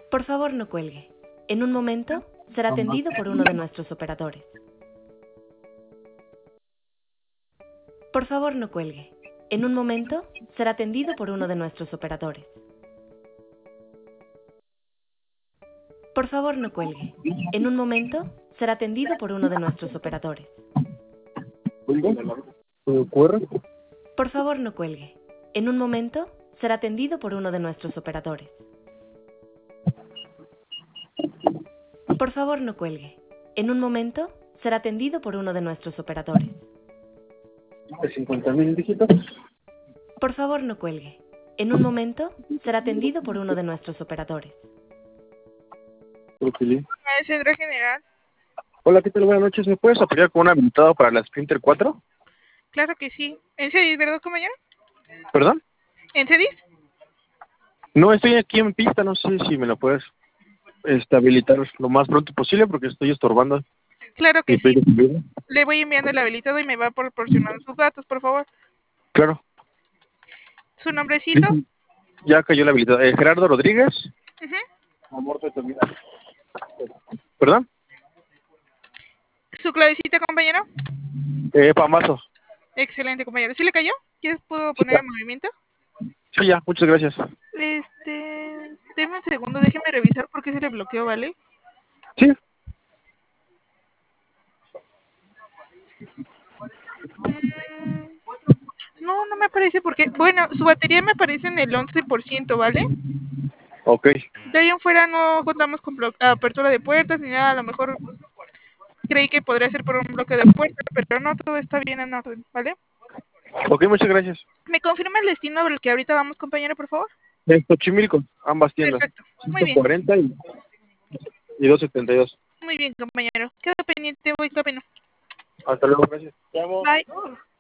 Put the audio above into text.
Por favor, no cuelgue. En un momento será atendido por uno de nuestros operadores. Por favor, no cuelgue. En un momento será atendido por uno de nuestros operadores. Por favor, no cuelgue. En un momento será atendido por uno de nuestros operadores. ¿Ocurre? Por favor, no cuelgue. En un momento será atendido por uno de nuestros operadores. Por favor, no cuelgue. En un momento será atendido por uno de nuestros operadores. ¿De 50,000 dígitos? Por favor, no cuelgue. En un momento será atendido por uno de nuestros operadores. Centro General. Hola, ¿qué tal? Buenas noches. ¿Me puedes apoyar con un habilitado para la Sprinter 4? Claro que sí. ¿En Cedis, verdad, compañero? ¿Perdón? ¿En Cedis? No, estoy aquí en pista. No sé si me lo puedes habilitar lo más pronto posible porque estoy estorbando. Claro que Estoy sí. descubriendo. Le voy enviando el habilitado y me va proporcionando sus datos, por favor. Claro. ¿Su nombrecito? Ya cayó la habilitado. Gerardo Rodríguez. Ujú. ¿Perdón? ¿Su clavecita, compañero? Pamazo. Excelente, compañero. ¿Sí le cayó? ¿Quieres puedo Sí, poner ya. en movimiento? Sí, ya. Muchas gracias. Deme un segundo, déjeme revisar por qué se le bloqueó, ¿vale? Sí. No, no me aparece porque... Bueno, su batería me aparece en el 11%, ¿vale? Ok. De ahí en fuera no contamos con apertura de puertas ni nada. A lo mejor creí que podría ser por un bloque de puertas, pero no, todo está bien en orden, ¿vale? Ok, muchas gracias. ¿Me confirma el destino del que ahorita vamos, compañero, por favor? Xochimilco, ambas tiendas. Perfecto, muy bien. 140 y 272. Muy bien, compañero. Quedo pendiente, voy camino. Hasta luego, gracias. Te amo. Bye.